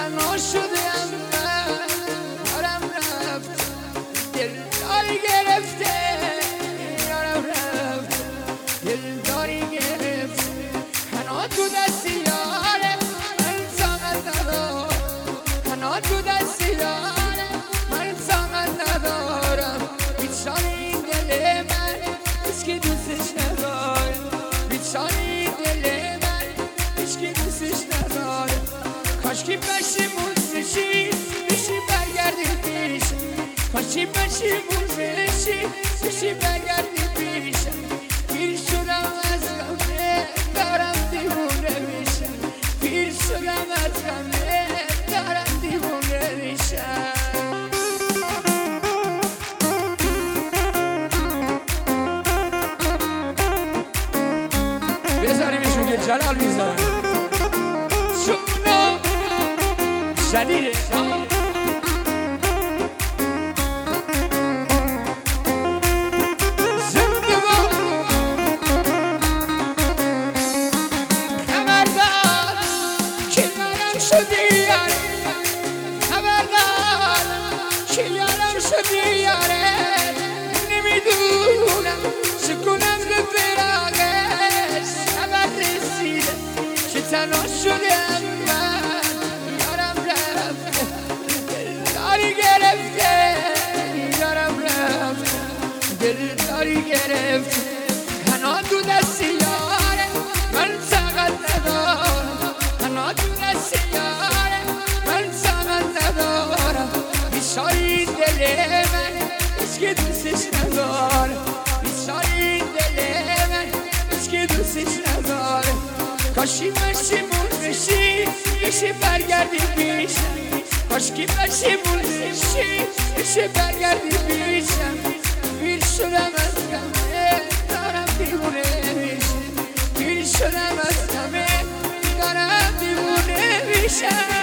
تنها شدم من یارم رفت دلداری گرفته یارم رفت دلداری گرفت تنها تو دست یاره من طاقت ندارم تنها تو دست یاره من طاقت ندارم بیچاره این دل من هیچکی دوستش نداره بیچاره این دل من هیچکی دوستش نداره کاشکی پشیمون بشی برگردی پیش کاشکی پشیمون بشی برگردی پیش پیر شدم از غمه دارم دیوونه میشم پیر شدم از غمه دارم دیوونه میشم بذاریمشون که جلال میذارم شونا شدیده خبردار که یارم شدی یاره خبردار که یارم شدی یاره نمیدونم چکنم به فراقش خبر رسیده که تنها شدم من یارم رفت دلداری گرفته یارم رفت دلداری گرفت تنها تو دست یاره من طاقت ندارم تنها تو دست یاره من طاقت ندارم بیچاره دل من هیچکی دوستش نداره بیچاره دل من هیچکی دوستش نداره کاشکی پشیمون بشی برگردی پیشم کاشکی پشیمون بشی برگردی پیشم پیر شدم از غمه دارم دیوونه میشم پیر شدم از غمه دارم دیوونه میشم